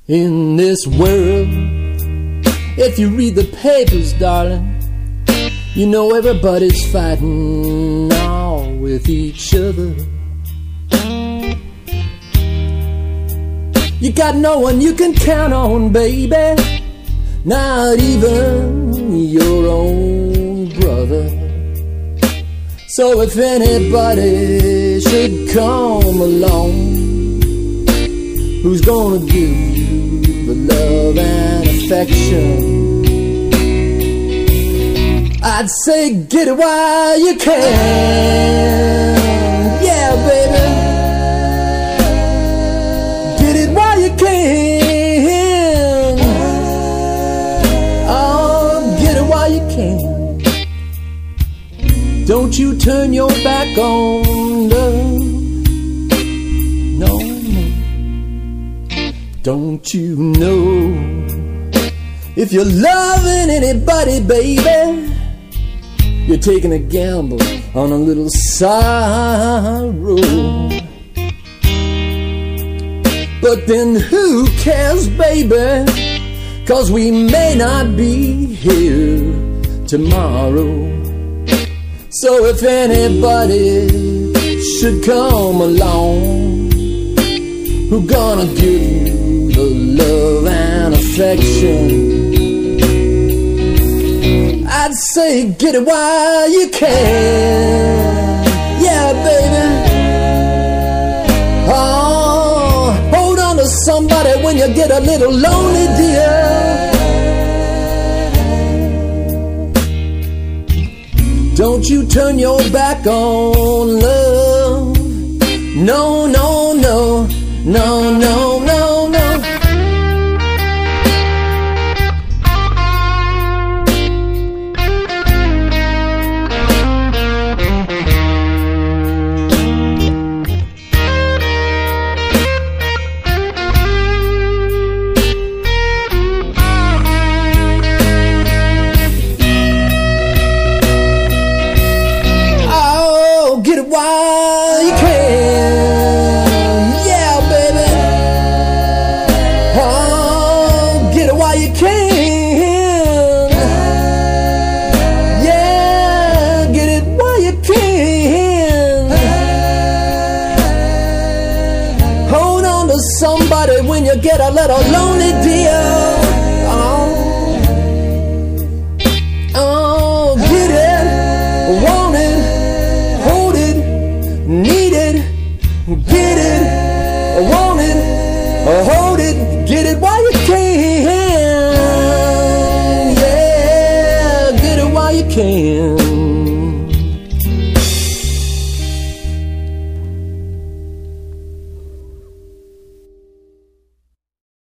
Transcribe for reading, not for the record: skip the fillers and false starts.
in this world. If you read the papers, darling, you know everybody's fighting all with each other. You got no one you can count on, baby, not even your own brother. So if anybody should come along, who's gonna give you the love and affection? I'd say get it while you can. Yeah, baby, get it while you can. Oh, get it while you can. Don't you turn your back on love. No, no. Don't you know, if you're loving anybody, baby, you're taking a gamble on a little sorrow. But then who cares, baby, 'cause we may not be here tomorrow. So if anybody should come along, who gonna give you the love and affection? I'd say get it while you can. Yeah, baby. Oh, hold on to somebody when you get a little lonely, dear. Don't you turn your back on love. No, no, no, no, no, no, no. While you can, yeah, baby. Oh, get it while you can. Yeah, get it while you can. Hold on to somebody when you get a little lonely, dear. Oh, get it, want it, need it, get it, want it, hold it, get it while you can. Yeah, get it while you can.